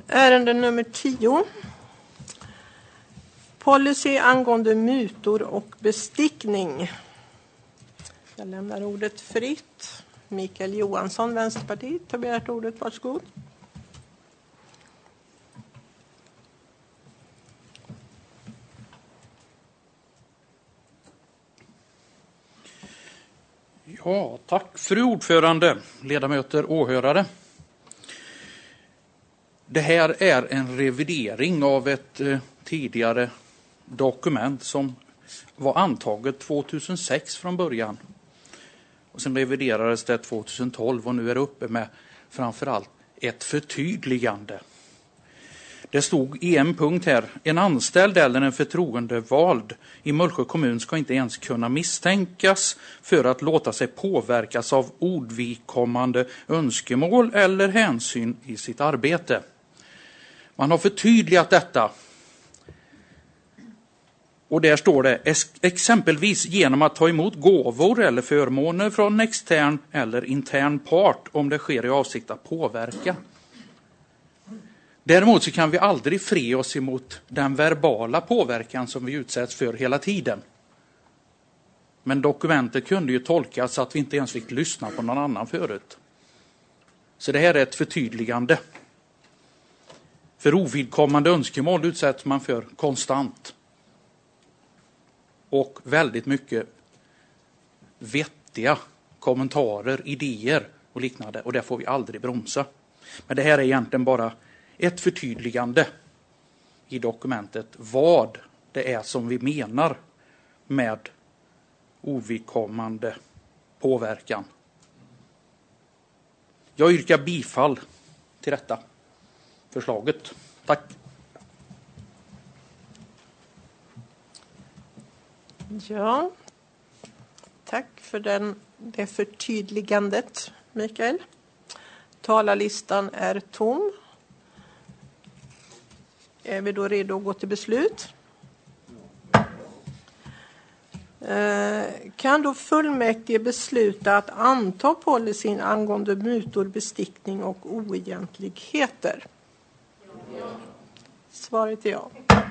Ärende nummer 10. Policy angående mutor och bestickning. Jag lämnar ordet fritt. Mikael Johansson, Vänsterpartiet, har begärt ordet. Varsågod. Ja, tack fru ordförande, ledamöter, åhörare. Det här är en revidering av ett tidigare dokument som var antaget 2006 från början. Och sen reviderades det 2012 och nu är det uppe med framförallt ett förtydligande. Det stod i en punkt här: en anställd eller en förtroendevald i Mullsjö kommun ska inte ens kunna misstänkas för att låta sig påverkas av ovidkommande önskemål eller hänsyn i sitt arbete. Man har förtydligat detta. Och där står det exempelvis genom att ta emot gåvor eller förmåner från extern eller intern part om det sker i avsikt att påverka. Däremot så kan vi aldrig fri oss emot den verbala påverkan som vi utsätts för hela tiden. Men dokumentet kunde ju tolkas så att vi inte ens fick lyssna på någon annan förut. Så det här är ett förtydligande. För ovidkommande önskemål utsätts man för konstant. Och väldigt mycket vettiga kommentarer, idéer och liknande. Och det får vi aldrig bromsa. Men det här är egentligen bara ett förtydligande i dokumentet vad det är som vi menar med ovidkommande påverkan. Jag yrkar bifall till detta förslaget. Tack. Ja, tack för det förtydligandet, Mikael. Talarlistan är tom. Är vi då redo att gå till beslut? Kan då fullmäktige besluta att anta policyn angående mutor, bestickning och oegentligheter? Ja. Svaret är ja.